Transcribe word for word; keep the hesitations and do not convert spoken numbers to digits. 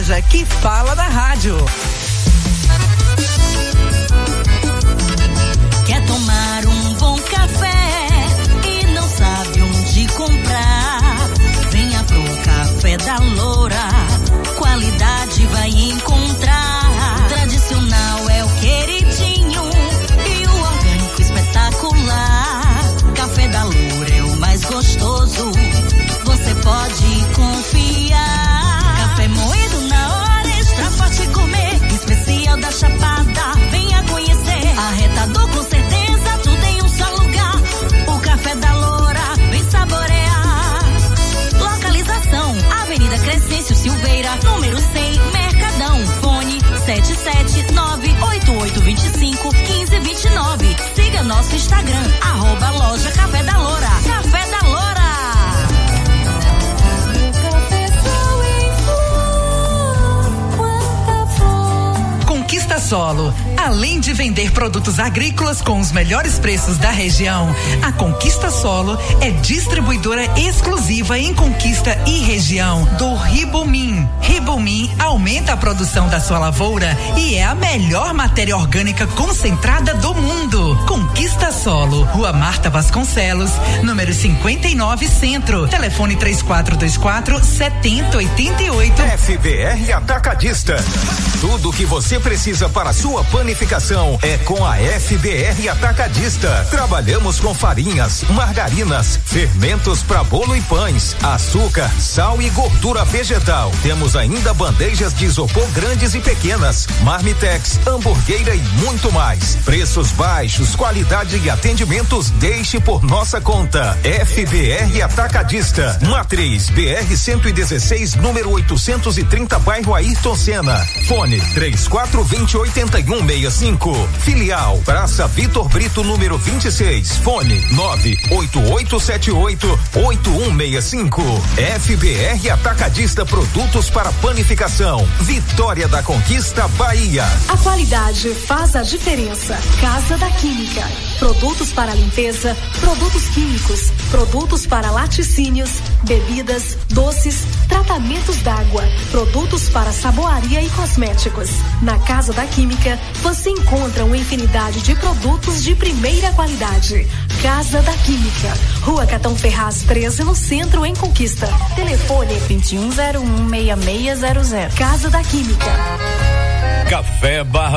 loja que fala na rádio. Quer tomar um bom café e não sabe onde comprar? Venha pro Café da Loura, qualidade vai encontrar. Tradicional é o queridinho e o orgânico espetacular. Café da Loura é o mais gostoso, você pode confiar. Café moído na hora, extra forte gourmet, especial da Chapada, venha conhecer. Arretador com certeza, tudo em um só lugar. O Café da Loura, vem saborear. Localização, Avenida Crescêncio Silveira, número cem, Mercadão. Fone sete sete nove oito oito dois cinco um cinco dois nove. Siga nosso Instagram, arroba loja Café da Loura. Café da Loura. Conquista Solo. Além de vender produtos agrícolas com os melhores preços da região, a Conquista Solo é distribuidora exclusiva em Conquista e região do Ribomin. Ribomin aumenta a produção da sua lavoura e é a melhor matéria orgânica concentrada do mundo. Conquista Solo, Rua Marta Vasconcelos, número cinquenta e nove, Centro. Telefone três quatro dois quatro, sete zero oito oito. F B R Atacadista. Tudo o que você precisa para sua panificação é com a F B R Atacadista. Trabalhamos com farinhas, margarinas, fermentos para bolo e pães, açúcar, sal e gordura vegetal. Temos ainda bandejas de isopor grandes e pequenas, marmitex, hamburgueira e muito mais. Preços baixos, qualidade e atendimentos, deixe por nossa conta. F B R Atacadista. Matriz B R cento e dezesseis, número oitocentos e trinta, bairro Ayrton Senna. Fone três quatro dois zero, oito um seis cinco. Filial Praça Vitor Brito, número vinte e seis. Fone nove oito oito sete oito oito um seis cinco. F B R Atacadista, produtos para panificação. Vitória da Conquista, Bahia. A qualidade faz a diferença. Casa da Química. Produtos para limpeza, produtos químicos, produtos para laticínios, bebidas, doces, tratamentos d'água, produtos para saboaria e cosméticos. Na Casa da Química, você encontra uma infinidade de produtos de primeira qualidade. Casa da Química, Rua Catão Ferraz treze, no centro, em Conquista. Telefone vinte e um zero um, seis seis zero zero. Casa da Química. Café barra